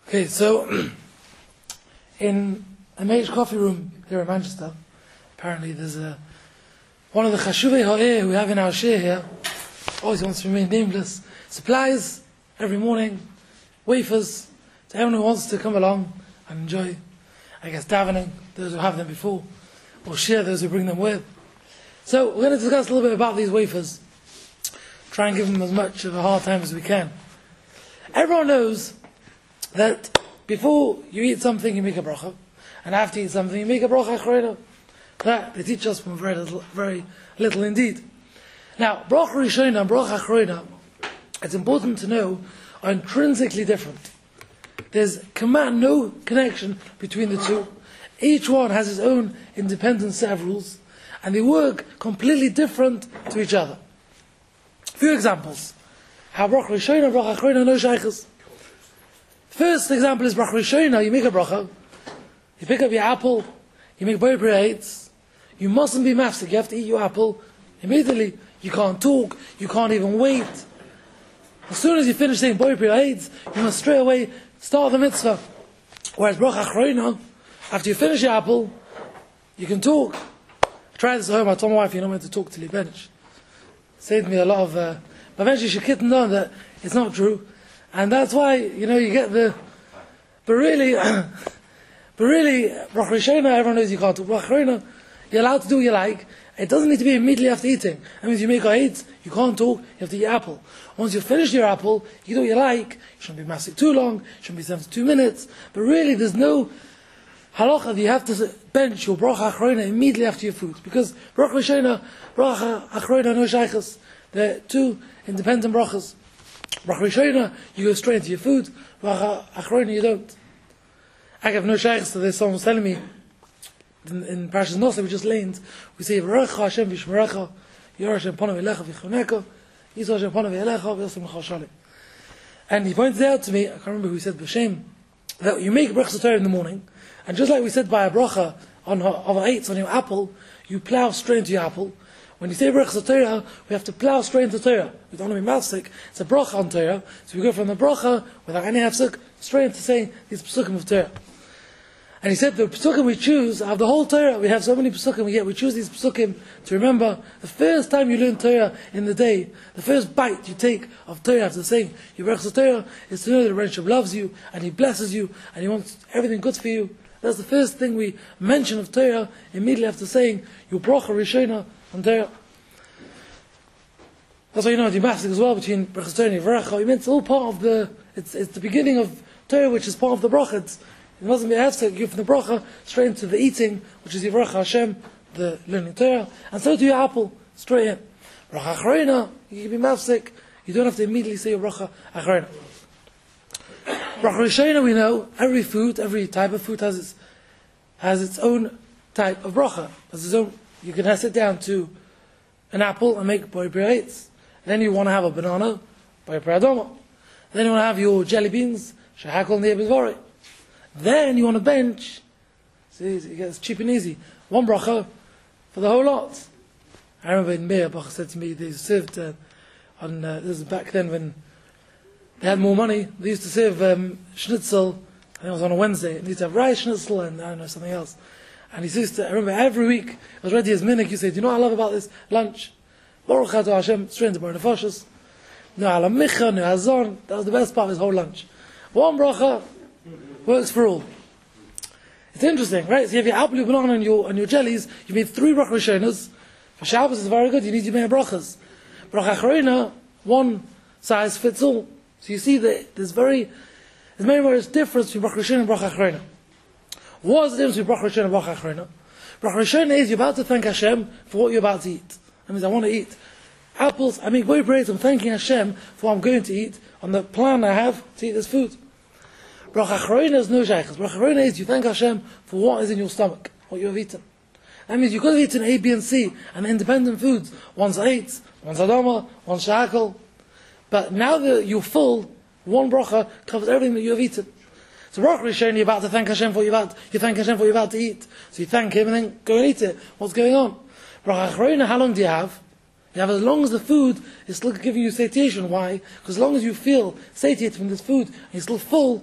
Okay, so in a major coffee room here in Manchester, apparently there's one of the Chashuvei Ha'eh we have in our share here, always wants to remain nameless, supplies every morning wafers to everyone who wants to come along and enjoy, I guess, davening, those who have them before, or share those who bring them with. So we're going to discuss a little bit about these wafers, try and give them as much of a hard time as we can. Everyone knows that before you eat something you make a bracha, and after you eat something you make a bracha achrona. That they teach us from very little indeed. Now, bracha rishona and bracha achrona, it's important to know, are intrinsically different. There's no connection between the two. Each one has its own independent set of rules, and they work completely different to each other. A few examples. How bracha rishona and bracha achrona no shaykhs. First example is bracha rishona. You make a bracha, you pick up your apple, you make boy prates. You mustn't be mafsik. You have to eat your apple immediately. You can't talk. You can't even wait. As soon as you finish saying boy prates, you must straight away start the mitzvah. Whereas bracha achrona, after you finish your apple, you can talk. I tried this at home. I told my wife, you're not meant to talk till you finish. Saved me a lot of. But eventually she couldn't know that it's not true. And that's why, you get the... But really, bracha rishona, everyone knows you can't talk. Bracha achrona, you're allowed to do what you like. It doesn't need to be immediately after eating. That means you make a hate, you can't talk, you have to eat apple. Once you finish your apple, you do what you like. You shouldn't be mastic too long, you shouldn't be 72 minutes. But really, there's no halacha that you have to bench your bracha achrona immediately after your food. Because bracha rishona, bracha achrona, no shaykhs. They're two independent brachas. Bracha rishona, you go straight into your food. Bracha achrona, you don't. I have no shaykhs, so there's someone was telling me, in Parashas Nosei we just learned, we say V'recha Hashem v'shmerecha, Yor Hashem panav elecha v'choneka, Yisrael Hashem panav elecha v'yosem l'cha shalim. And he pointed out to me, I can't remember who said b'shem, that you make brachas Torah in the morning, and just like we said by a bracha of our eights on your apple, you plow straight into your apple. When you say brachas Torah, we have to plow straight into Torah. We don't want to be mafsik. It's a bracha on Torah, so we go from the bracha without any hafsik straight into saying these psukim of Torah. And he said the psukim we choose, out of the whole Torah, we have so many psukim we choose these psukim to remember the first time you learn Torah in the day, the first bite you take of Torah after saying your brachas Torah is to know that the Rebbe loves you, and he blesses you, and he wants everything good for you. That's the first thing we mention of Torah immediately after saying your bracha rishona on Torah. That's why the mastic as well between brachas Torah and V'recha. It's all part of it's the beginning of Torah, which is part of the bracha. It mustn't be a hefsek, you go from the bracha straight into the eating, which is Yivrach Hashem, the learning Torah, and so do your apple, straight in. Bracha achrona, you can be mafsek, you don't have to immediately say your bracha achrona. Bracha rishona, we know, every food, every type of food has its own type of bracha. Has its own, you can sit down to an apple and make boy prates. Then you want to have a banana, boy pradoma. Then you want to have your jelly beans, shehakol ne'ebizvori. Then you want to bench, see, it gets cheap and easy. One bracha for the whole lot. I remember in Meir, Bacha said to me, they served this was back then when they had more money, they used to serve schnitzel, I think it was on a Wednesday, and they used to have rice schnitzel and I don't know, something else. And he used to, I remember every week, it was ready as minhag, you say, do you know what I love about this lunch? Baruch Atah Hashem, straight into Bar Nefashos. No alamicha, no hazon, that was the best part of his whole lunch. One bracha works for all. It's interesting, right? So you have your apple, your banana, and your jellies. You made 3 bracha rishonas. For Shabbos, it's very good. You need your many brachas. Bracha achrona, one size fits all. So you see that there's many difference between bracha rishona and bracha achrona. What's the difference between bracha rishona and bracha achrona? Bracha rishona is you're about to thank Hashem for what you're about to eat. That means I want to eat apples. I make boy praise. I'm thanking Hashem for what I'm going to eat on the plan I have to eat this food. Bracha achrona is no shaykhs. Bracha achrona is you thank Hashem for what is in your stomach, what you have eaten. That means you could have eaten A, B, and C, and independent foods. One's eitz, one's adama, one's shakal. But now that you're full, one bracha covers everything that you have eaten. So bracha rishona, you're about to thank Hashem for what you thank Hashem for what you're about to eat. So you thank Him and then go and eat it. What's going on? Bracha achrona, how long do you have? You have as long as the food is still giving you satiation. Why? Because as long as you feel satiated from this food and you're still full, you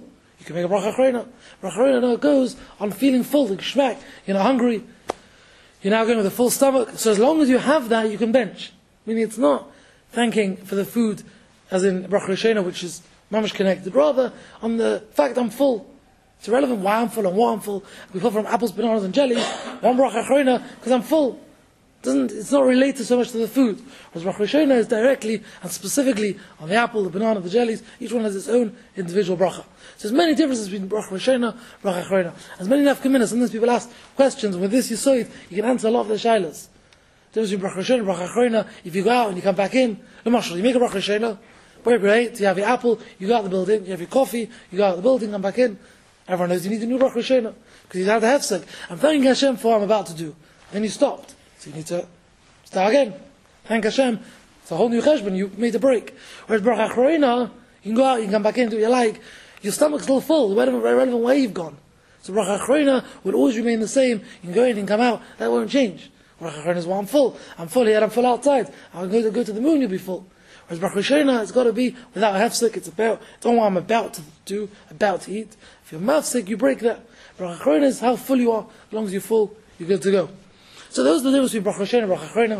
can make a bracha achrona. Bracha achrona now goes on feeling full, like shmak. You're not hungry. You're now going with a full stomach. So as long as you have that, you can bench. Meaning it's not thanking for the food, as in bracha achrona, which is mamash connected. Rather, on the fact I'm full. It's irrelevant why I'm full and what I'm full. We pull from apples, bananas, and jellies. One bracha achrona because I'm full. It's not related so much to the food. Whereas bracha achrona is directly and specifically on the apple, the banana, the jellies. Each one has its own individual bracha. So there's many differences between bracha achrona, bracha achrona. There's many nafkaminas. Sometimes people ask questions, and with this yisoid, you can answer a lot of the shaylas. The difference between bracha achrona and bracha achrona, if you go out and you come back in, you make a bracha achrona, you have your apple, you go out the building, you have your coffee, you go out the building, come back in. Everyone knows you need a new bracha achrona because you had the hefsek. I'm thanking Hashem for what I'm about to do. Then you stopped. So you need to start again. Thank Hashem. It's a whole new cheshbon. You made a break. Whereas bracha achrona, you can go out, you can come back in, do what you like. Your stomach's still full. Irrelevant where you've gone. So bracha achrona will always remain the same. You can go in and come out. That won't change. Bracha achrona is well, I'm full. I'm full here, I'm full outside. I'm going to go to the moon, you'll be full. Whereas bracha achrona, it's got to be without a hefsek. It's on what I'm about to do, about to eat. If you're mafsek, you break that. Bracha achrona is how full you are. As long as you're full, you're good to go. So those are the difference between bracha achrona and bracha achrona.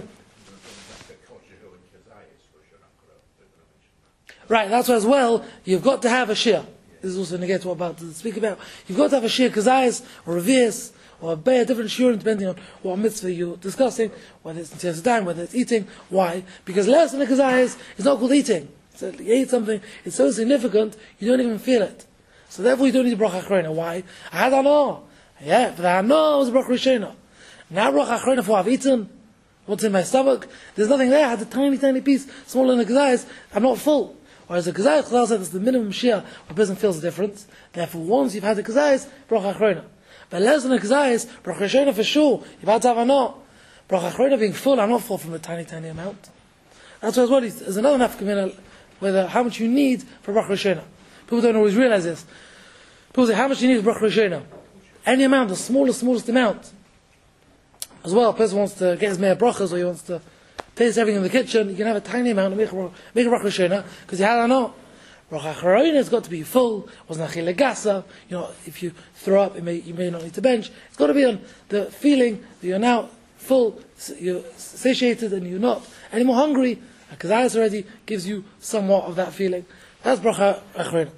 Right, that's why as well, you've got to have a shir. This is also negate what I'm about to speak about. You've got to have a shir kazayas, or a revius, or a different shir, depending on what mitzvah you're discussing, whether it's in time, whether it's eating. Why? Because less than a kazayas is not called eating. So you ate something, it's so significant, you don't even feel it. So therefore you don't need bracha achrona. Why? I had hana. Yeah, but the hana was bracha achrona. Now bracha achrona for I've eaten, what's in my stomach, there's nothing there, I had a tiny, tiny piece, smaller than a kazayas, I'm not full. Whereas the kazayas, Chazal said, it's the minimum shia where a person feels the difference. Therefore, once you've had the kazayas, bracha achrona. But less than a kazayas, bracha achrona for sure, you've had to have hana. Bracha achrona being full, I'm not full from a tiny, tiny amount. That's why as well, there's another nafkamina, whether how much you need for bracha achrona. People don't always realize this. People say, how much do you need for bracha achrona? Any amount, the smallest amount. As well, a person wants to get his mea brachas, or he wants to taste everything in the kitchen, you can have a tiny amount and make a bracha achrona, because you had hana. Bracha achrona has got to be full, wasn't achile gasa, if you throw up, you may not need to bench. It's got to be on the feeling that you're now full, you're satiated and you're not anymore hungry. A kazayas already gives you somewhat of that feeling. That's bracha achrona.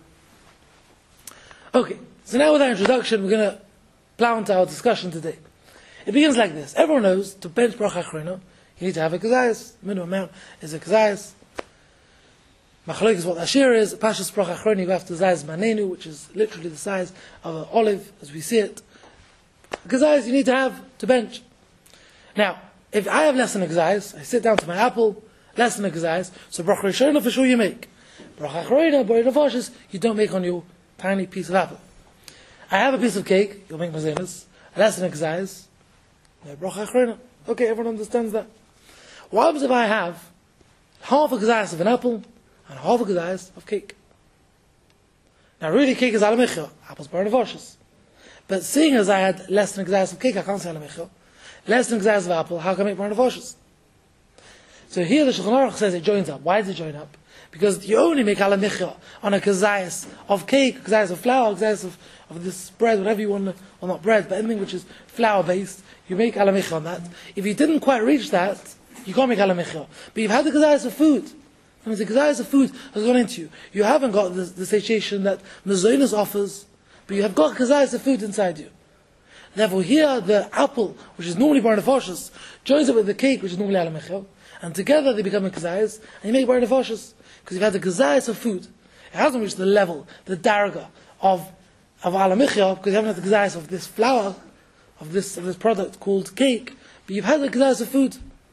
Okay, so now with that introduction, we're going to plow into our discussion today. It begins like this. Everyone knows, to bench bracha achrona, you need to have a kazayas. Minimum amount is a kazayas. Machlok is what ashir is. Pashas bracha achrona, you have to zayas manenu, which is literally the size of an olive, as we see it. Kazayas you need to have to bench. Now, if I have less than a kazayas, I sit down to my apple, less than a kazayas, so bracha achrona for sure you make. Bracha achrona, borei nefashis, you don't make on your tiny piece of apple. I have a piece of cake, you'll make mazenas, less than a kazayas, bracha achrona. Okay, everyone understands that. What happens if I have half a kazayas of an apple and half a kazayas of cake? Now really cake is alamicha, apples borei nefashis. But seeing as I had less than a kazayas of cake, I can't say alamicha. Less than a kazayas of apple, how can I make borei nefashis? So here the Shulchan Aruch says it joins up. Why does it join up? Because you only make alamicha on a kazayas of cake, kazayas of flour, kazayas of this bread, whatever you want, well not bread, but anything which is flour based, you make alamicha on that. If you didn't quite reach that, you can't make alamicha. But you've had the kazayas of food. I mean, the kazayas of food has gone into you. You haven't got the satiation that mazonos offers, but you have got kazayas of food inside you. Therefore here, the apple, which is normally borei nefashis, joins up with the cake, which is normally alamicha, and together they become a kazayas, and you make borei nefashis. Because you've had the kazayas of food. It hasn't reached the level, the darga of alamicha, because you haven't had the kazayas of this flour, of this product called cake, but you've had the kazayas of food.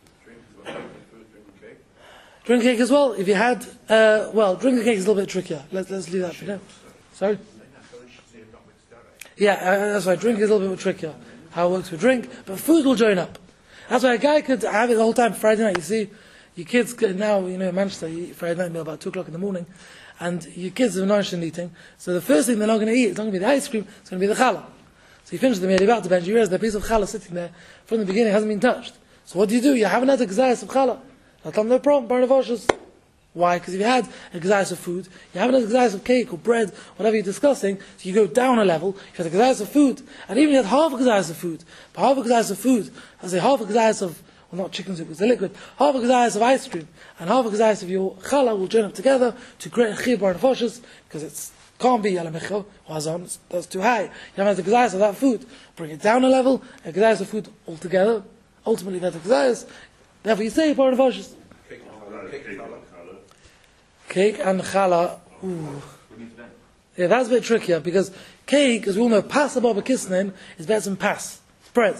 Drink cake as well. If you had, drinking cake is a little bit trickier. Let's leave that for now. Sorry? Yeah, that's right. Drink is a little bit more trickier. How it works with drink, but food will join up. That's why a guy could have it the whole time Friday night. You see, your kids now, in Manchester, you eat Friday night meal about 2:00 in the morning, and your kids are not eating. So the first thing they're not going to eat is not going to be the ice cream. It's going to be the challah. So you finish the meal, you're about to bench. You realize the piece of challah sitting there from the beginning hasn't been touched. So what do? You haven't had the kazayas of challah. No problem. Borei nefashis. Why? Because if you had a gazayas of food, you have another gazayas of cake or bread, whatever you're discussing, so you go down a level, you have a gazayas of food, and even if you had half a gazayas of food, but half a gazayas of food, I say half a gazayas of, well, not chicken soup, it's a liquid, half a gazayas of ice cream, and half a gazayas of your challah will join up together to create a chiyuv bar nefashos, because it can't be alamicha or hazon, that's too high. You have the gazayas of that food, bring it down a level, a gazayas of food altogether, ultimately that's a gazayas, therefore you say bar nefashos. Cake and challah, ooh. Yeah, that's a bit trickier, because cake, as we all know, pas above a kisnin is better than pas, spread.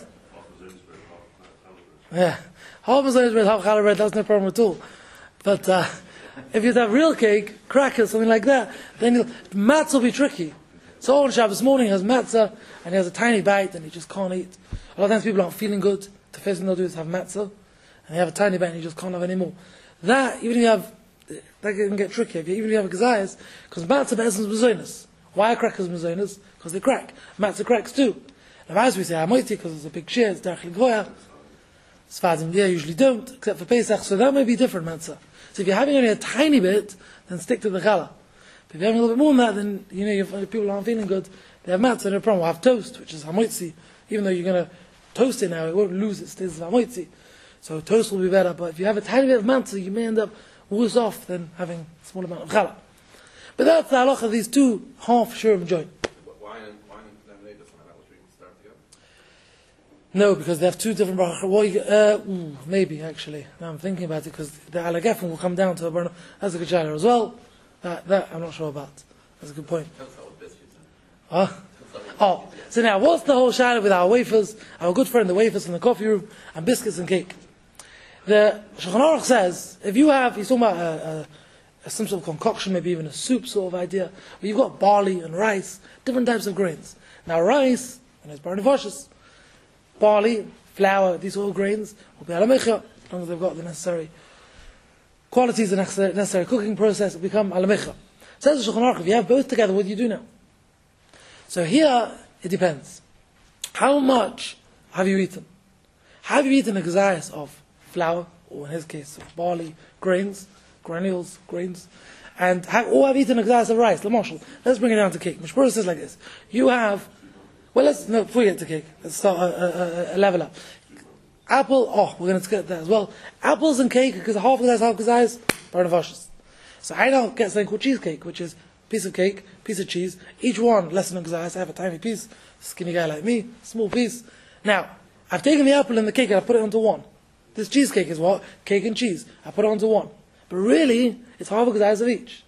Yeah, half a zone bread, half challah bread, that's no problem at all. But if you have real cake, crackers, something like that, then matzah will be tricky. So on Shabbos morning he has matzah, and he has a tiny bite, and he just can't eat. A lot of times people aren't feeling good, the first thing they'll do is have matzah, and they have a tiny bite and you just can't have any more. That, even if you have, that can get tricky, even if you have a gazayas, because matzah essence is mezonos. Why are crackers mezonos? Because they crack. Matzah cracks too. Now as we say, hamoiti, because it's a big share, it's derech l'goya. Sfadim usually don't, except for Pesach, so that may be different matzah. So if you're having only a tiny bit, then stick to the challah. But if you're having a little bit more than that, then, if people aren't feeling good, they have matzah, no problem. We'll have toast, which is hamoitzi. Even though you're going to toast it now, it won't lose its taste of hamoitzi. So toast will be better, but if you have a tiny bit of matzah, you may end up worse off than having a small amount of challah. But that's the halacha of these two half shurim joint. Why lemonade doesn't have that, which we can start together? No, because they have two different brachas. Maybe actually. Now I'm thinking about it, because the alagefin will come down to a burner. That's a good shadow as well. That I'm not sure about. That's a good point. So now what's the whole shadow with our wafers, our good friend the wafers in the coffee room, and biscuits and cake? The Shulchan Aruch says, if you have, he's talking about some sort of concoction, maybe even a soup sort of idea, where you've got barley and rice, different types of grains. Now rice, and it's bar nefashos. Barley, flour, these all grains will be alamicha, as long as they've got the necessary qualities, the necessary cooking process, will become alamicha. Says the Shulchan Aruch, if you have both together, what do you do now? So here, it depends. How much have you eaten? Have you eaten a gazayas of flour, or in his case, of barley, grains, granules, grains, or have you eaten a gazayas of rice? L'mashal, let's bring it down to cake. Mishpura says like this. You have, before we get to cake, let's start a level up. Apple, we're going to get that as well. Apples and cake, because half of half gazayas, bar nefashos. So I don't get something called cheesecake, which is piece of cake, piece of cheese, each one less than a gazayas. I have a tiny piece, skinny guy like me, small piece. Now, I've taken the apple and the cake and I put it onto one. This cheesecake is what? Cake and cheese. I put it onto one. But really, it's half a gazayas of each.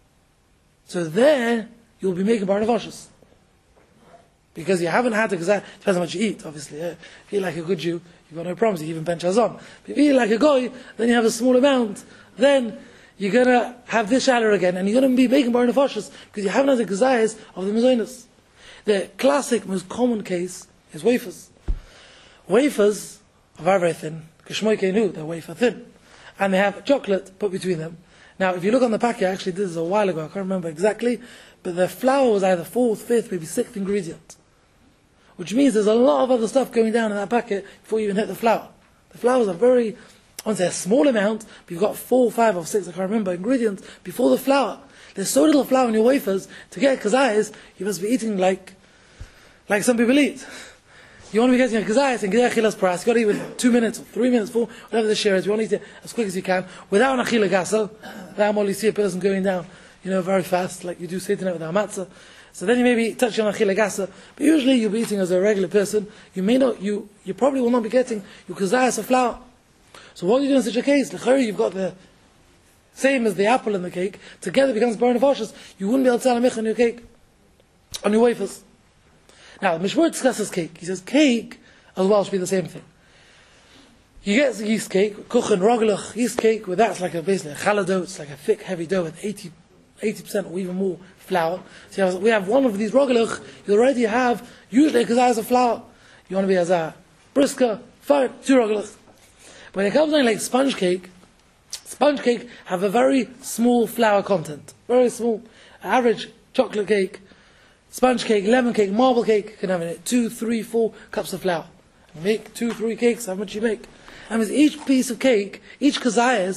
So there, you'll be making bar nefashos. Because you haven't had the gazayas, depends how much you eat, obviously. If you eat like a good Jew, you've got no problems, you even bench hazon. But if you eat like a goy, then you have a small amount, then you're going to have this shadow again, and you're going to be making bar nefashos, because you haven't had the gazayas of the mezonos. The classic, most common case is wafers. Wafers are very, very thin. Kishmoy they're wafer thin. And they have chocolate put between them. Now, if you look on the packet, actually this is a while ago, I can't remember exactly, but the flour was either 4th, 5th, maybe 6th ingredient. Which means there's a lot of other stuff going down in that packet before you even hit the flour. The flours are very, I won't say a small amount, but you've got 4, 5, or 6, I can't remember, ingredients before the flour. There's so little flour in your wafers, to get kazayas, you must be eating like some people eat. You want to be getting a kazayas and get a chilas pras, you've got to eat with 2 minutes, or 3 minutes, 4, whatever the share is, you want to eat it as quick as you can, without an achila gasel. That you see a person going down, very fast, like you do sitting out with our matzah. So then you may be touching on achila gasa, but usually you'll be eating as a regular person. You probably will not be getting your kazayas of flour. So what do you do in such a case? You've got the same as the apple and the cake, together becomes bar nefashos. You wouldn't be able to tell a mich on your cake, on your wafers. Now, the Mishmur discusses cake. He says cake as well should be the same thing. You get the yeast cake, kuchen, rogelach, yeast cake, with that's like basically a challah dough. It's like a thick, heavy dough with 80% or even more flour. So we have one of these rogelach, you already have usually a kazayas of flour. You want to be as a brisker, 2 rogelach. When it comes to like sponge cake have a very small flour content. Very small. Average chocolate cake, sponge cake, lemon cake, marble cake can have in it 2, 3, 4 cups of flour. You make 2, 3 cakes, how much you make? And with each piece of cake, each kazayas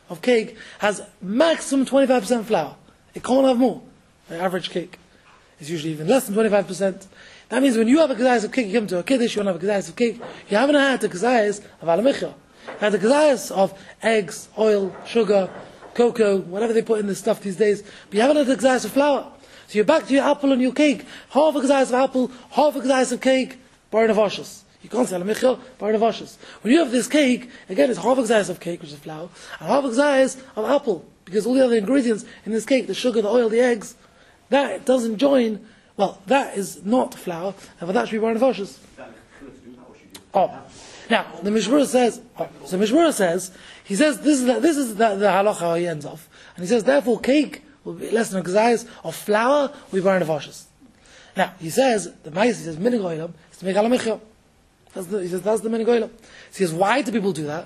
of cake has maximum 25% flour. It can't have more. The average cake is usually even less than 25%. That means when you have a kazayas of cake, you come to a kiddush, you want to have a kazayas of cake, you haven't had the kazayas of alamicha. You had the kazayas of eggs, oil, sugar, cocoa, whatever they put in this stuff these days, but you haven't had the kazayas of flour. So you're back to your apple and your cake. Half a kazayas of apple, half a kazayas of cake, bar navashas. You can't say alamicha, bar navashas. When you have this cake, again it's half a kazayas of cake, which is flour, and half a kazayas of apple, because all the other ingredients in this cake, the sugar, the oil, the eggs, that doesn't join. Well, that is not flour, and for that should be bar navashas. Oh, now the Mishmura says. So Mishmura says, he says this is the halacha how he ends off, and he says therefore cake will be less than a kazayas of flour will be bar navashas. Now he says the Ma'is, he says minig oilam is to make alamicha. He says that's the minig oilam. So he says why do people do that?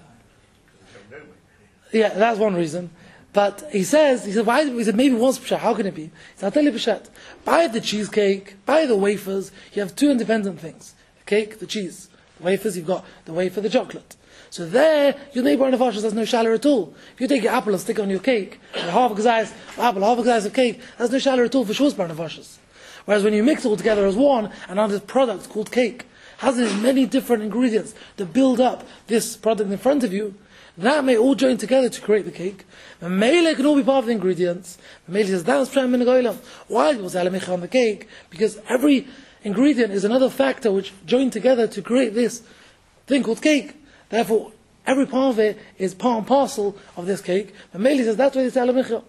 Yeah, that's one reason. But he said, why? He said, maybe once pshat. How can it be? He said, I'll tell you pshat. Buy the cheesecake, buy the wafers. You have two independent things: the cake, the cheese. The wafers, you've got the wafer, the chocolate. So there, your neighbor in the fashas has no shaler at all. If you take your apple and stick it on your cake, half a kazayas of apple, half a kazayas of cake, there's no shaler at all for sure bar navashas. Whereas when you mix it all together as one, and on this product called cake, has many different ingredients that build up this product in front of you, that may all join together to create the cake. The meile can all be part of the ingredients. The meile says, that's pshat minig oilam. Why do people say alamicha on the cake? Because every ingredient is another factor which join together to create this thing called cake. Therefore, every part of it is part and parcel of this cake. The meile says, that's why they say alamicha.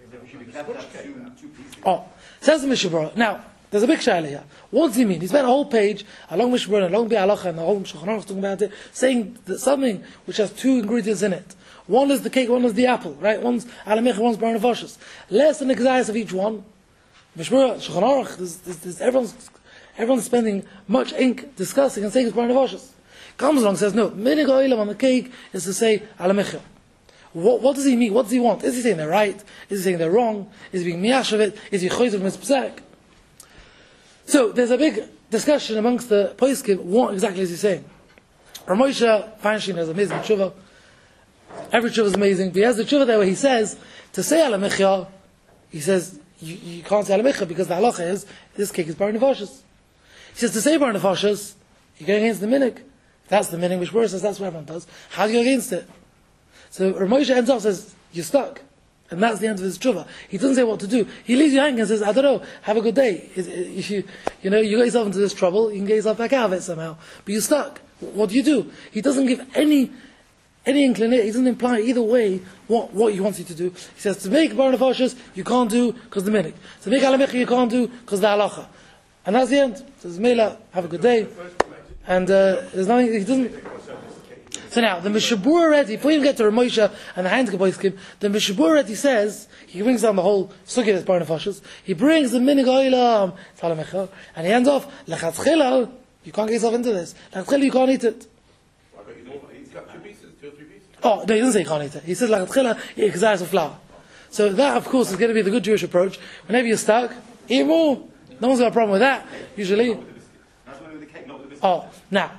Oh, says the Mishabura. Now, there's a big shaila here. What does he mean? He spent a whole page, along Mishabura, along Bi'alacha, and the whole Shulchan Aruch talking about it, saying that something which has two ingredients in it. One is the cake, one is the apple, right? One's alamicha, one's bar navashas. Less than the kazayas of each one. Mishabura, Shulchan Aruch, everyone's spending much ink discussing and saying it's bar navashas. Comes along and says, no, minig oilam on the cake is to say alamicha. What does he mean? What does he want? Is he saying they're right? Is he saying they're wrong? Is he being miyash of it? Is he choyzer mitzpzek? So there's a big discussion amongst the poskim. What exactly is he saying? Rav Moshe Feinstein has amazing tshuva. Every tshuva is amazing. But he has the tshuva there where he says to say alamicha, he says you can't say alamicha because the halacha is this cake is bar navashas. He says to say bar navashas, you go against the minig. That's the minig which says that's what everyone does. How do you go against it? So Rav Moshe ends up says you're stuck. And that's the end of his tshuva. He doesn't say what to do. He leaves you hanging and says, I don't know, have a good day. If you got yourself into this trouble, you can get yourself back out of it somehow. But you're stuck. What do? He doesn't give any inclination, he doesn't imply either way what he wants you to do. He says, to make bar navashas, you can't do because the minig. To make alamicha, you can't do because the halacha. And that's the end. He says, Mela, have a good day. And there's nothing, he doesn't... So now, the Mishabura already, before you even get to Rav Moshe and the Heineke Boiskim, the Mishabura already says, he brings down the whole sugya that's bar navashas, he brings the minig oilam, salamecha, and he ends off, lechatchila, you can't get yourself into this. Lechatchila, you can't eat it. He's got two or three pieces. Oh, no, he doesn't say you can't eat it. He says lechatchila, eat kazayas of flour. So that, of course, is going to be the good Jewish approach. Whenever you're stuck, eat more. No one's got a problem with that, usually. Oh, now.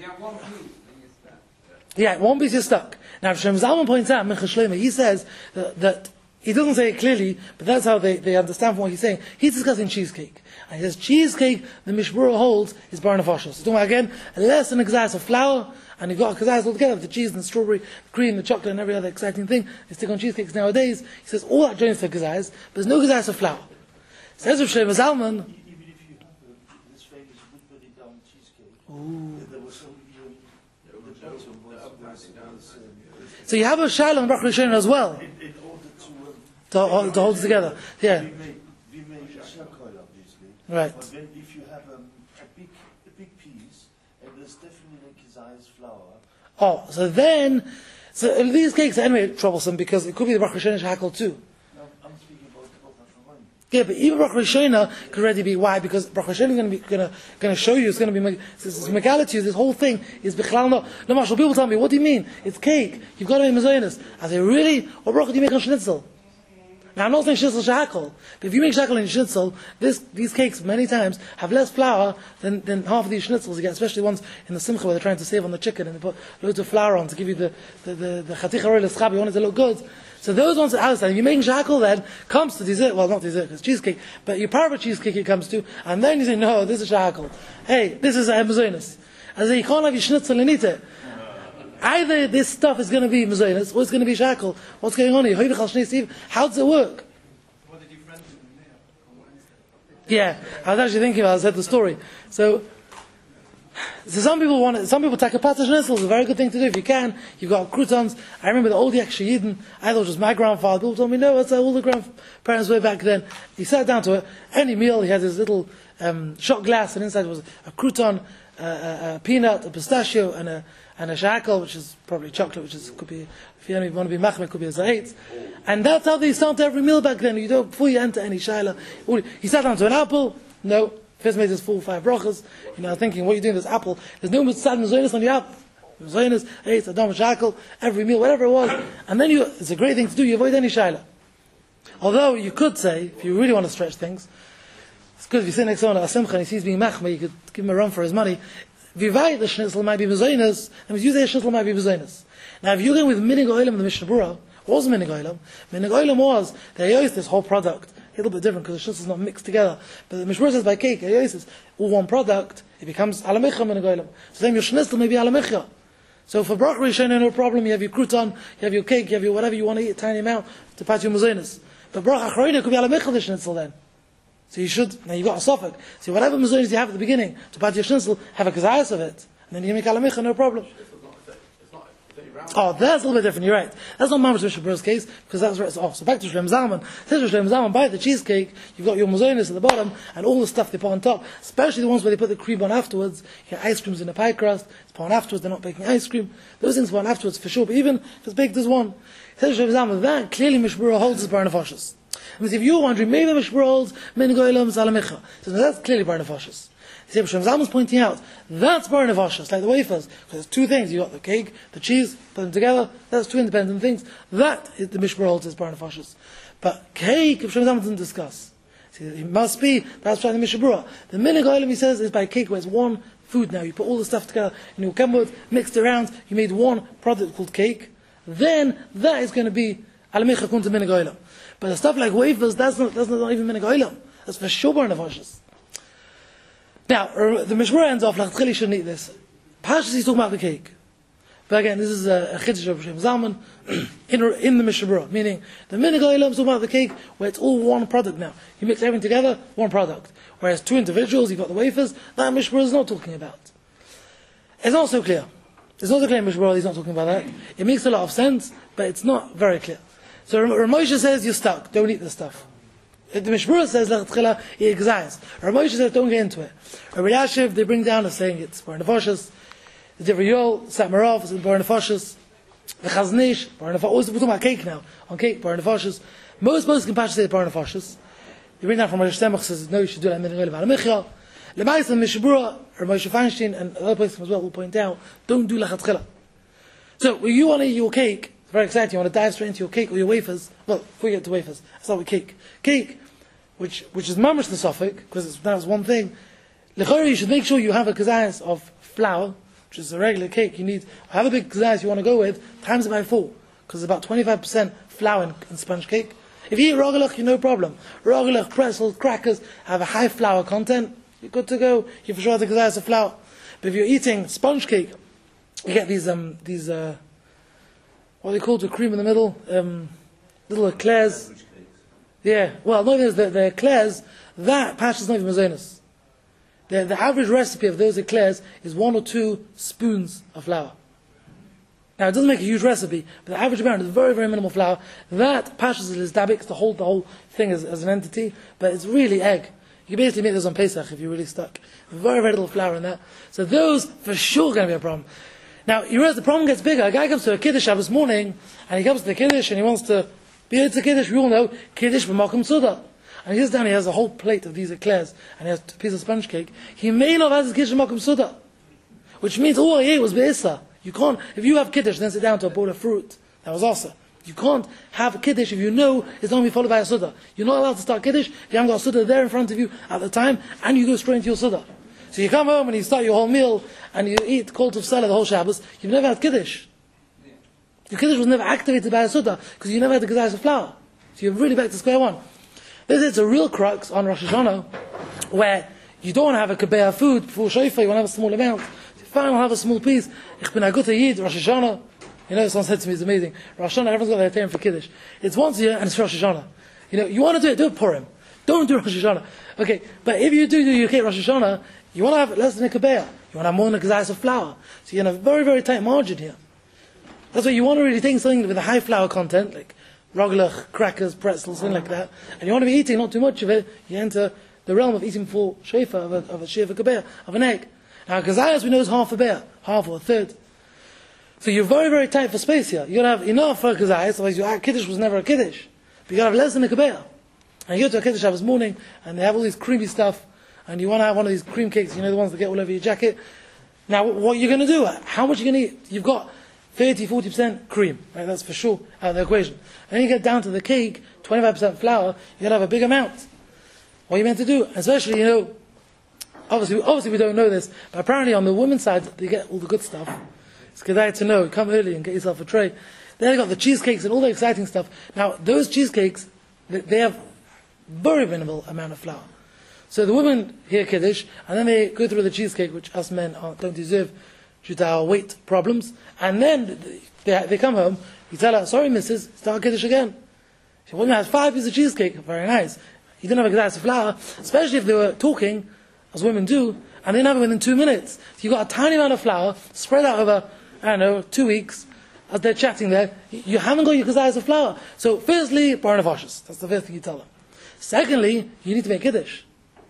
Yeah, one piece you're stuck. Now, Shem Zalman points out, Mincha Shlomo, he says that he doesn't say it clearly, but that's how they understand from what he's saying. He's discussing cheesecake. And he says, cheesecake, the Mishbura holds, is bar navashas. So, again, less than a kazayas of flour, and you've got a kazayas altogether, the cheese and the strawberry, the cream, the chocolate, and every other exciting thing. They stick on cheesecakes nowadays. He says, all that joins for kazayas, but there's no kazayas of flour. Says Rav Shlomo Zalman, even if you have this famous wood down cheesecake, there was some so you have a shaila and Baruch Rishon as well in order to hold it together. Yeah. We make a circle, obviously. Right. But then if you have a big piece, and there's definitely a kazayas flour. Oh, so these cakes are anyway troublesome because it could be the Baruch Rishon hackle too. No, I'm speaking about Baruch Hashem. Yeah, but even Baruch Rishon could already be why, because Baruch Rishon is going to show you, it's going to be this megality, this whole thing is bichlal no. No, Marshall, people tell me, what do you mean? It's cake. You've got to be mezonos. I say, really? What bracha do you make on schnitzel? Now, I'm not saying schnitzel shackle, but if you make shackle in schnitzel, these cakes many times have less flour than half of these schnitzels you get, especially ones in the simcha where they're trying to save on the chicken and they put loads of flour on to give you the chaticha royal schab, you want it to look good. So those ones that outside, if you're making shackle then, comes to dessert, well not dessert, it's cheesecake, but your parva cheesecake it comes to, and then you say, no, this is shackle. Hey, this is a mazonis. I say, you can't have your schnitzel and eat it. Either this stuff is going to be mazonis, or it's going to be shackle. What's going on here? How does it work? What did you friend in there? Yeah, I was actually thinking about it, I said the story. So some people take a pata schnitzel, it's a very good thing to do if you can. You've got croutons. I remember the old Yakshi Yidden, I thought it was my grandfather, people told me, no, that's all the grandparents way back then. He sat down to it, any meal, he had his little shot glass, and inside was a crouton, a peanut, a pistachio, and a shackle, which is probably chocolate, could be, if you don't want to be machmir, could be a zayit. And that's how they start every meal back then. You don't, before you enter any shaila. He sat down to an apple, no. First made his 4 or 5 brachas. Thinking, what are you doing with this apple? There's no mitzvah mazonis on the apple. Mazonis, eitz, adam, shackle, every meal, whatever it was. And then it's a great thing to do, you avoid any shaila. Although you could say, if you really want to stretch things, it's good if you sit next to someone at a simcha and he sees being machmir, you could give him a run for his money. Vivayit the schnitzel might be mazonis, and if you say schnitzel might be mazonis. Now if you're going with minig oilam in the Mishnah Berurah, what was minig oilam? Minig oilam was, they used this whole product, a little bit different because the schnitzel is not mixed together. But the Mishnah Berurah says by cake, they use all one product, it becomes alamicha minig oilam. So then your schnitzel may be alamicha. So for brach rishon, no problem, you have your crouton, you have your cake, you have your whatever you want to eat, a tiny amount, to pat your mazonis. But brach achroina could be alamicha the schnitzel then. So you should, now you've got a suffix. So whatever mazonis you have at the beginning, to pat your schnitzel, have a kazayas of it. And then you can make alamicha, no problem. Oh, that's a little bit different, you're right. That's not Mamash Mishnah Berurah's case, because that's where it's off. So back to Shlem Zalman. Says Shlem Zalman, by the cheesecake, you've got your mazonis at the bottom, and all the stuff they put on top, especially the ones where they put the cream on afterwards. You get ice creams in a pie crust, it's put on afterwards, they're not baking ice cream. Those things put on afterwards for sure, but even if it's baked as one. Says Shlem Zalman, that clearly Mishnah Berurah holds as bar nefashos. Because if you're wondering, maybe Mishnah Berurah holds minig oilam salamicha. So that's clearly bar nefashos. Shem Zalman's pointing out, that's bar nefashos, like the wafers. Because there's 2 things, you got the cake, the cheese, put them together, that's 2 independent things. That is the Mishnah Berurah holds as bar nefashos. But cake, Shem Zalman doesn't discuss. See, it must be, that's why the Mishnah Berurah. The minig oilam, he says, is by cake where it's one food now. You put all the stuff together in your kambod, mixed around, you made one product called cake. Then, that is going to be alamicha kun to minig oilam. But the stuff like wafers, that's not even minig oilam. That's for sure bar nefashos. Now, the Mishnah Berurah ends off, like, you shouldn't eat this. Pashas, he's talking about the cake. But again, this is a chiddush of Shem Zalman in the Mishnah Berurah, meaning the minig oilam is talking about the cake where it's all one product now. You mix everything together, one product. Whereas 2 individuals, you've got the wafers, that Mishnah Berurah is not talking about. It's not so clear. It's not so clear in Mishnah Berurah, he's not talking about that. It makes a lot of sense, but it's not very clear. So Ramosha says, you're stuck, don't eat this stuff. The Mishnah Berurah says, L'chatchila, he excites. Ramosha says, don't get into it. Rabbi Yashiv, they bring down a saying it's bar nefashos. The Divrei Yol, Satmarov, is bar nefashos. The Chaznish, bar nefashos. We're talking about cake now. On cake, bar nefashos. Most can Pasha say bar nefashos. They bring down from Rosh Hashanah, says, no, you should do that in the Minig Oilam Alamicha. L'mayis and Mishnah Berurah, Ramosha Feinstein, and other places as well will point out, don't do L'chatchila. So, when you want to eat your cake, it's very exciting, you want to dive straight into your cake or your wafers. Well, before you get to wafers, let's start with cake. Cake, which is mamash the suffix, because that was one thing. L'chorah, you should make sure you have a kazayas of flour, which is a regular cake. You need, have a big kazayas you want to go with, times it by 4, because it's about 25% flour in sponge cake. If you eat rogalach, no problem. Rogalach, pretzels, crackers have a high flour content, you're good to go. You for sure have the kazayas of flour. But if you're eating sponge cake, you get these what are they called, with cream in the middle, little eclairs. Yeah, well, no, there's the eclairs, that Pasha's not even mazonis. The average recipe of those eclairs is 1 or 2 spoons of flour. Now, it doesn't make a huge recipe, but the average amount is very, very minimal flour. That Pasha's is dabik to hold the whole thing as an entity, but it's really egg. You can basically make this on Pesach if you're really stuck. Very, very little flour in that. So those, for sure, going to be a problem. Now, you realize the problem gets bigger. A guy comes to a Kiddush Shabbos morning, and he comes to the Kiddush, and he wants to be able to Kiddush. We all know Kiddush b'makom suda. And he sits down, he has a whole plate of these eclairs, and he has a piece of sponge cake. He may not have his Kiddush b'makom suda. Which means all he ate was be'issa. You can't, if you have Kiddush, then sit down to a bowl of fruit. That was awesome. You can't have a Kiddush if you know it's going to be followed by a Suda. You're not allowed to start Kiddush if you haven't got a Suda there in front of you at the time, and you go straight into your Suda. So you come home and you start your whole meal, and you eat Kol Tov Saleh the whole Shabbos, you've never had Kiddush. Your Kiddush was never activated by a Suda, because you never had the Gezayis of flour. So you're really back to square one. This is a real crux on Rosh Hashanah, where you don't want to have a Kabeah food before Shofar, you want to have a small amount. You finally have a small piece. Ich bin a guter Yid, Rosh Hashanah. You know, someone said to me, it's amazing. Rosh Hashanah, everyone's got their term for Kiddush. It's once a year and it's Rosh Hashanah. You know, you want to do it Purim. Don't do Rosh Hashanah. Okay, but if you do your cake Rosh Hashanah, you want to have less than a Kabeah. You want to have more than a Gezayis of flour. So you're in a very, very tight margin here. That's why you want to really take something with a high flour content, like roglach, crackers, pretzels, something like that. And you want to be eating not too much of it. You enter the realm of eating full shofar, of a shefa Kabeah, of an egg. Now, Gezayis we know is half a bear, half or a third. So you're very, very tight for space here. You gotta have enough for a Gezayis, otherwise your Kiddush was never a Kiddush. But you gotta have less than a Kabeah. And you go to a Kiddush Shabbos morning, and they have all this creamy stuff, and you want to have one of these cream cakes, you know, the ones that get all over your jacket. Now, what you're going to do, how much are you going to eat? You've got 30-40% cream, right? That's for sure out of the equation. And then you get down to the cake, 25% flour, you got to have a big amount. What are you meant to do? Especially, you know, obviously we don't know this, but apparently on the women's side, they get all the good stuff. It's good to know. Come early and get yourself a tray. Then they got the cheesecakes and all the exciting stuff. Now, those cheesecakes, they have very minimal amount of flour. So the women hear Kiddush, and then they go through the cheesecake, which us men don't deserve due to our weight problems. And then they come home, you tell her, sorry missus, start Kiddush again. She wouldn't have 5 pieces of cheesecake, very nice. You didn't have a glass of flour, especially if they were talking, as women do, and they didn't have it within 2 minutes. So you've got a tiny amount of flour, spread out over, 2 weeks, as they're chatting there, you haven't got your Gezayis of flour. So firstly, Bar Nefashos. That's the first thing you tell them. Secondly, you need to make Kiddush.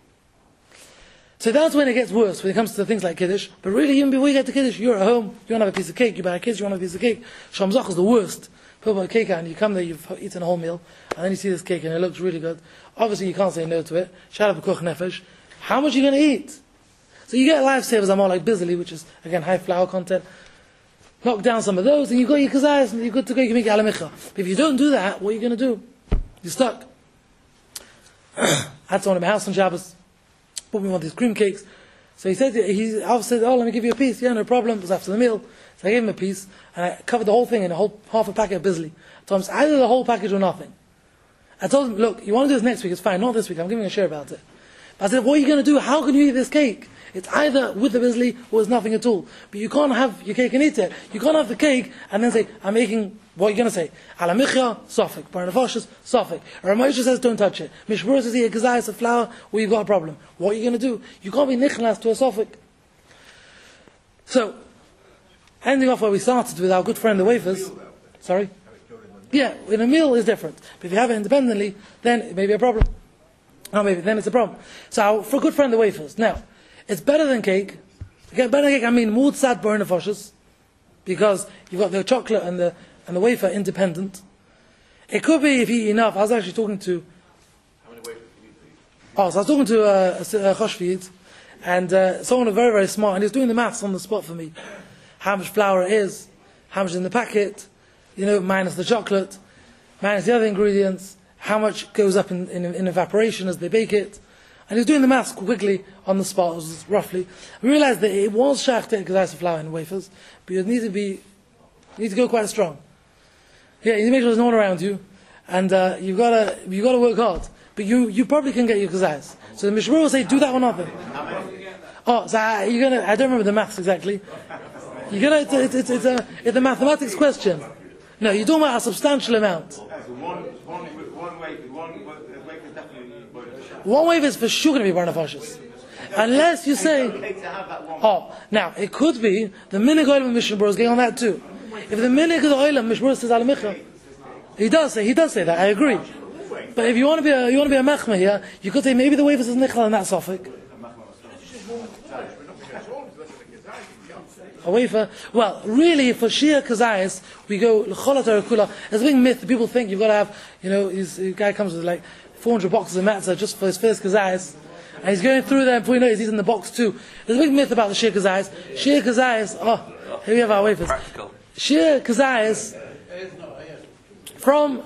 So that's when it gets worse, when it comes to things like Kiddush. But really, even before you get to Kiddush, you're at home, you want to have a piece of cake, you buy a Kiddush, you want to have a piece of cake. Sham Zach is the worst. Put a cake out and you come there, you've eaten a whole meal, and then you see this cake and it looks really good. Obviously you can't say no to it. Shout out for Koch Nefesh. How much are you going to eat? So you get lifesavers, I'm all like Bizily, which is, again, high flour content. Knock down some of those, and you've got your Gezayis, and you're good to go, you can make Alamicha. But if you don't do that, what are you going to do? You're stuck. I had someone in my house on Shabbos, bought me one of these cream cakes. So I said, oh, let me give you a piece. Yeah, no problem. It was after the meal. So I gave him a piece, and I covered the whole thing in half a packet of Bizily. I told him, it's either the whole package or nothing. I told him, look, you want to do this next week, it's fine, not this week, I'm giving a share about it. But I said, what are you going to do? How can you eat this cake? It's either with the Bizily or it's nothing at all. But you can't have your cake and eat it. You can't have the cake and then say, I'm making, what are you going to say? Alamicha, Sofik. Bar Nefashos, Sofik. Ramosha says, don't touch it. Mishmur says, here, Gezayis of flour, well, you've got a problem. What are you going to do? You can't be nichlas to a Sofik. So, ending off where we started with our good friend the wafers. Sorry? Yeah, in a meal is different. But if you have it independently, then it may be a problem. No, maybe, then it's a problem. So, for a good friend the wafers. Now, it's better than cake. Better than cake, I mean, Mutzat Bar Nefashos, because you've got the chocolate and the wafer independent. It could be if you eat enough. I was actually talking to. How many wafers do you need to eat? Oh, so I was talking to a Choshvid, and someone very, very smart, and he was doing the maths on the spot for me. How much flour it is, how much is in the packet, minus the chocolate, minus the other ingredients, how much goes up in evaporation as they bake it. And he was doing the maths quickly on the spot, it was roughly. We realized that it was shachted because there's flour in wafers, but you need to go quite strong. Yeah, you need to make sure there's no one around you, and you've got to work hard. But you probably can get your Gezayis. So the Mishmur will say, do that or nothing. Oh, so I don't remember the maths exactly. It's a mathematics question. No, you're talking about a substantial amount. One wave is for sure going to be Bar Nefashos. Unless you say, now, it could be, the Minig Olam Mishmur is getting on that too. If the Minig Olam Mishmur says Alamicha, he does say that, I agree. But if you want to be a mechma here, you could say maybe the wave is nichal and that's Sofik. A wafer. Well, really, for Shia Gezayis, we go l'cholat harakula. There's a big myth that people think you've got to have. This guy comes with like 400 boxes of matzah just for his first Gezayis, and he's going through there, and before you know it, he's in the box too. There's a big myth about the Shia Gezayis. Shia Gezayis. Oh, here we have our wafers. Shia Gezayis. from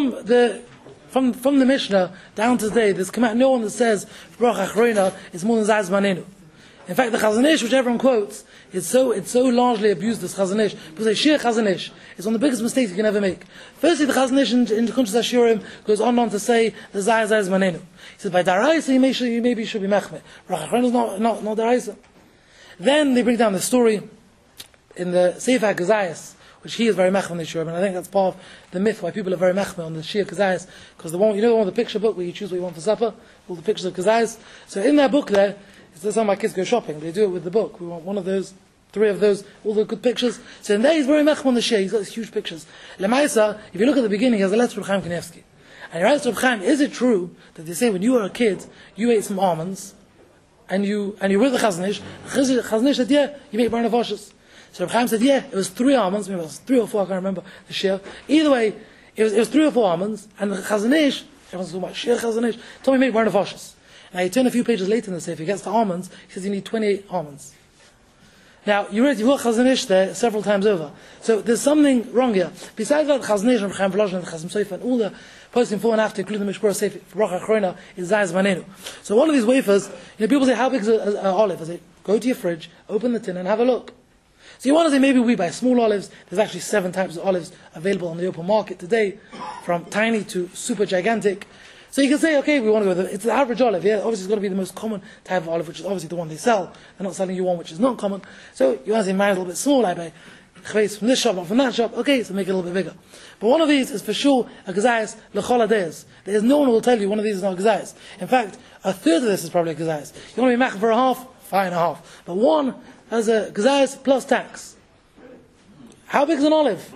the Mishnah down to today, there's come out no one that says bracha achrona is more than zayis manenu. In fact, the Chazon Ish, which everyone quotes, it's so largely abused, this Chazon Ish. People say Shir Chazon Ish is one of the biggest mistakes you can ever make. Firstly, the Chazon Ish in Kuntres Hashurim goes on to say the zayis manenu. He says by daraisa you maybe should be mechmeh. Bracha achrona is not daraisa. Then they bring down the story in the Sefer Gazayas, which he is very mechmeh on the Shurim, and I think that's part of the myth why people are very mechmeh on the Shir Gazayas, because the one with the picture book where you choose what you want for supper, all the pictures of Gazayas. So in that book there, it's how my kids go shopping. They do it with the book. We want one of those, 3 of those, all the good pictures. So in there he's very mechmeh on the Shir. He's got these huge pictures. Lemaisa, if you look at the beginning, he has a letter from Chaim Kanievsky. And he writes to Chaim, is it true that they say when you were a kid, you ate some almonds, and you were the Chazon Ish, Chazon Ish said, yeah, you make Barna Voshes. So Chaim said, yeah, it was 3 almonds, maybe it was 3 or 4, I can't remember the share. Either way, it was 3 or 4 almonds, and the Chazon Ish, everyone's talking about share Chazon Ish, told me to make Barna Voshes. Now you turn a few pages later in the Sefer, he gets to almonds, he says you need 28 almonds. Now, you've got Chazon Ish there several times over. So there's something wrong here. Besides that, Chazon Ish and Chaim Volozhin and Chazon Sofer and all the posting before and after, including the Mishpura Sefer, Bracha Achrona, is Zayis Manenu. So one of these wafers, people say, how big is an olive? I say, go to your fridge, open the tin and have a look. So you want to say maybe we buy small olives. There's actually 7 types of olives available on the open market today, from tiny to super gigantic. So you can say, okay, we want to go with it's the average olive. Yeah, obviously it's got to be the most common type of olive, which is obviously the one they sell. They're not selling you one which is not common. So you want to say mine is a little bit small. I buy chveis from this shop, not from that shop. Okay, so make it a little bit bigger. But one of these is for sure a gazayas l'chol hadayas. There's no one who will tell you one of these is not a gazayas. In fact, a third of this is probably a gazayas. You want to be mach for a half, fine, a half. But one has a gazayas plus tax. How big is an olive?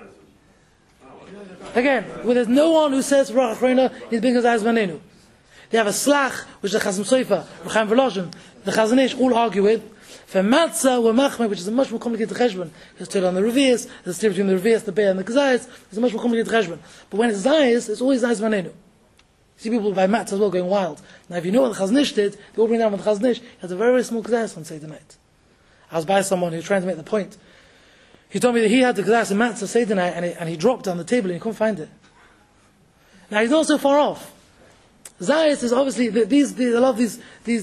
Again, well, there's no one who says Bracha Achrona is big as Manenu. They have a slach, which the Chazon Sofer, Chaim Volozhin, the Chazon Ish all argue with. For matzah or machmeh, which is a much more complicated cheshbon, there's still on the revius, there's still between the revius, the bear, and the gazayas. It's a much more complicated cheshbon. But when it's zayis, it's always zayis manenu. You see people buy matzah as well going wild. Now, if you know what the Chazon Ish did, they all bring down with the Chazon Ish. He has a very, very small gazayas on Seder night. I was by someone who was trying to make the point. He told me that he had the gazayas and matzah Seder night, and he dropped on the table and he couldn't find it. Now he's not so far off. Zayis is obviously I love these.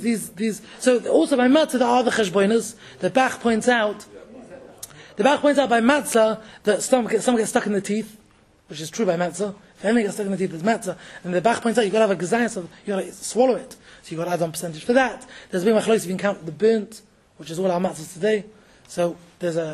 So also by matzah there are the cheshbonos. The Bach points out by matzah that some get stuck in the teeth, which is true by matzah. If anything gets stuck in the teeth, there's matzah. And the Bach points out you got to have a gazayas, you got to swallow it. So you got to add on percentage for that. There's been machlois if you can count the burnt, which is all our matzahs today. So there's a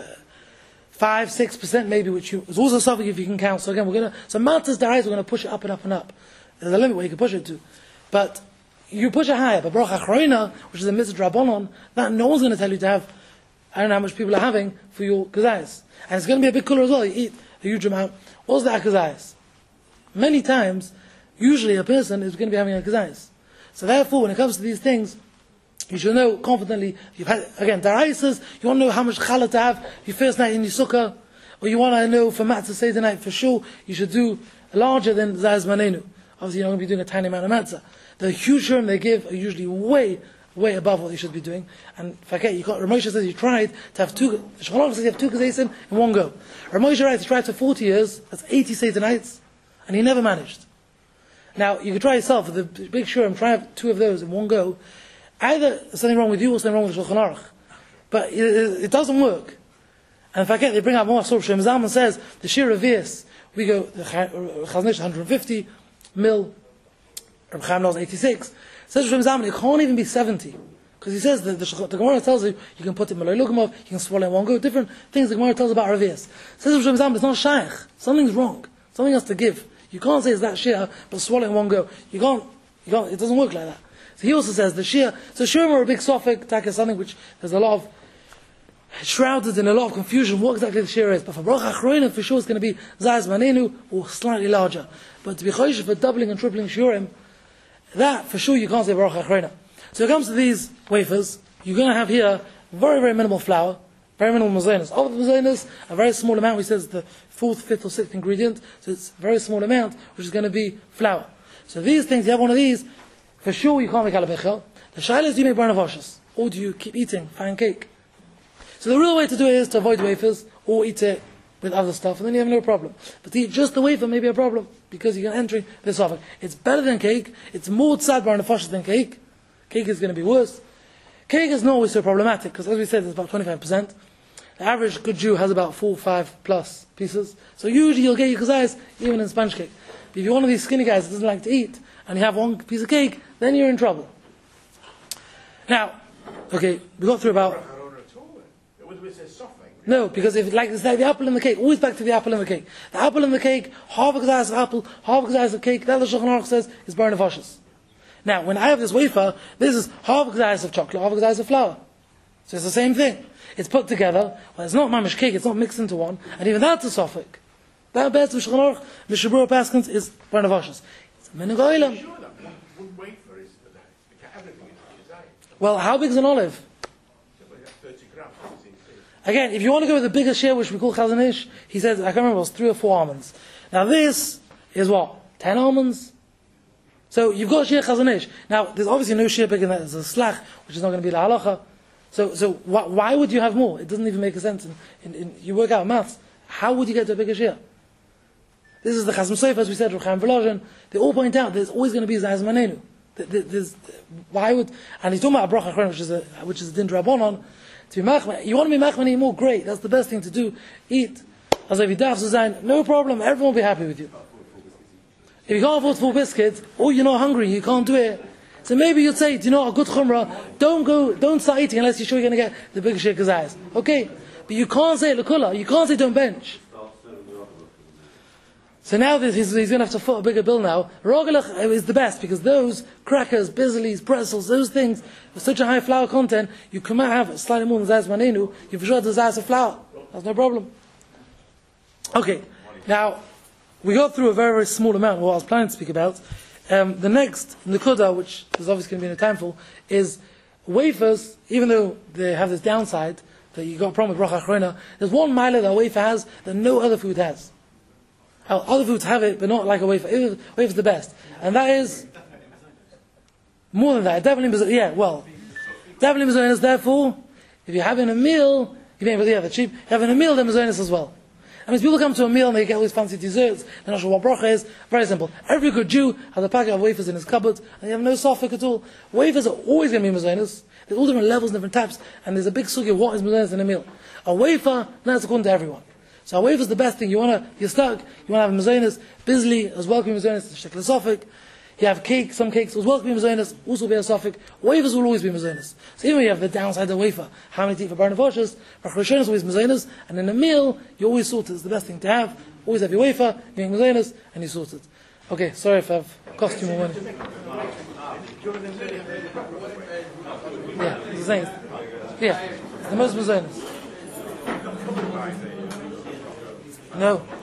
5-6% maybe, which is also something if you can count. So again, matzah's da'ais, we're going to push it up and up and up. There's a limit where you can push it to. But you push it higher. But Bracha Achrona, which is a mitzvah drabonon, that no one's going to tell you to have, I don't know how much people are having for your kazayas. And it's going to be a big cooler as well. You eat a huge amount. What's that kazayas? Many times, usually a person is going to be having a kazayas. So therefore, when it comes to these things, you should know confidently, you've had, again, daraisas, you want to know how much challah to have your first night in your sukkah, or you want to know for matzah Seder night for sure, you should do larger than zayis manenu. Obviously, you're not going to be doing a tiny amount of matzah. The huge shurim they give are usually way above what you should be doing. And forget, Ramosha says you tried to have 2, Shulchan Aruch says you have 2 Gezeisim in one go. Ramosha writes he tried for 40 years, that's 80 Seder nights, and he never managed. Now, you could try yourself with the big shurim, try 2 of those in one go. Either there's something wrong with you or something wrong with Shulchan Aruch. But it doesn't work. And forget, they bring out more, so Shem Zalman says, the Shir Revius, we go, the Chazon Ish 150 mil, Reb Chaim knows 86. Says Shem Zalman, it can't even be 70. Because he says that the Gemara tells you can put it Malay Lugmov, you can swallow in one go, different things the Gemara tells about Revius. Says Shem Zalman, it's not Shaykh. Something's wrong. Something has to give. You can't say it's that Shir, but swallow in one go. You can't, it doesn't work like that. So he also says the Shir, so Shurim are a big suffix, tak is something which there's a lot of, shrouded in a lot of confusion what exactly the Shir is. But for Bracha Achrona, for sure it's going to be Zayis Manenu, or slightly larger. But to be choished for doubling and tripling Shurim, that for sure you can't say Bracha Achrona. So when it comes to these wafers, you're going to have here very, very minimal flour, very minimal mazonos. Of the mazonos, a very small amount, which says the 4th, 5th or 6th ingredient, so it's a very small amount, which is going to be flour. So these things, you have one of these, for sure you can't make halabechel. The shaila is, do you make barna voshes? Or do you keep eating fine cake? So the real way to do it is to avoid wafers, or eat it with other stuff, and then you have no problem. But to eat just the wafer may be a problem, because you're entering the esophagus. It's better than cake, it's more tzad bar nefashos than cake. Cake is going to be worse. Cake is not always so problematic, because as we said, it's about 25%. The average good Jew has about 4 or 5 plus pieces. So usually you'll get your kazayas even in sponge cake. But if you're one of these skinny guys that doesn't like to eat, and you have one piece of cake, then you're in trouble. Now, okay, we got through about... No, because if it's like the apple and the cake, always back to the apple and the cake. The apple and the cake, half a kazayas of apple, half a kazayas of cake, that the Shulchan Aruch says is bar nefashos. Now, when I have this wafer, this is half a kazayas of chocolate, half a kazayas of flour. So it's the same thing. It's put together. Well, it's not mamish cake, it's not mixed into one, and even that's a sofik. That best of Shulchan Aruch, Mishabura Paskins, is bar nefashos. It's a minhag olam. Sure that one wafer is everything is kazayas. Well, how big is an olive? 30 grams. Again, if you want to go with the biggest share, which we call Chazon Ish, he says, I can't remember, it was 3 or 4 almonds. Now this is what? 10 almonds? So you've got share Chazon Ish. Now, there's obviously no share bigger than that. There's a slach, which is not going to be la halacha. So why would you have more? It doesn't even make a sense. You work out maths. How would you get to a bigger share? This is the Chasam Sofer, as we said, Ruchaim Volozhin. They all point out there's always going to be Zayaz Manenu. Why would... And he's talking about a bracha achron, which is a din drabonon. To be machman, you want to be machman anymore? Great, that's the best thing to do. Eat. As if you daf zayin, no problem, everyone will be happy with you. If you can't afford 4 biscuits, or you're not hungry, you can't do it. So maybe you'd say, a good chumrah, don't start eating unless you're sure you're going to get the big share kazayas. Okay? But you can't say lekula, you can't say don't bench. So now he's going to have to foot a bigger bill now. Rogalach is the best, because those crackers, bizzilis, pretzels, those things, with such a high flour content, you cannot have slightly more than Zayas Manenu, you for sure have the Zayas of flour. That's no problem. Okay, now, we got through a very, very small amount of what I was planning to speak about. The next Nakuda, which there's obviously going to be no time for, is wafers, even though they have this downside, that you got a problem with bracha achrona, there's one mila that a wafer has that no other food has. Other foods have it, but not like a wafer. Wafer's the best. And that is more than that. Definitely Mazonis, therefore, if you're having a meal, they're cheap, you're having a meal, then Mazonis as well. I mean, people come to a meal and they get all these fancy desserts, they're not sure what bracha is. Very simple. Every good Jew has a packet of wafers in his cupboard, and you have no sofik at all. Wafers are always going to be Mazonis. There's all different levels, different types, and there's a big sugi of what is Mazonis in a meal. A wafer, that's according to everyone. So a wafer is the best thing. You're stuck, you want to have Mazonis, bizli, as well can be Mazonis, the shekl sofik. You have cake, some cakes as well can be Mazonis, also be a sofik. Wafers will always be Mazonis. So even when you have the downside of the wafer, how many teeth for bar nefashos, Rachel is always Mazonis, and in a meal, you always sort it. It's the best thing to have. Always have your wafer, you make Mazonis, and you sort it. Okay, sorry if I've cost you more money. Yeah, it's the same. Yeah, it's the most Mazonis. No.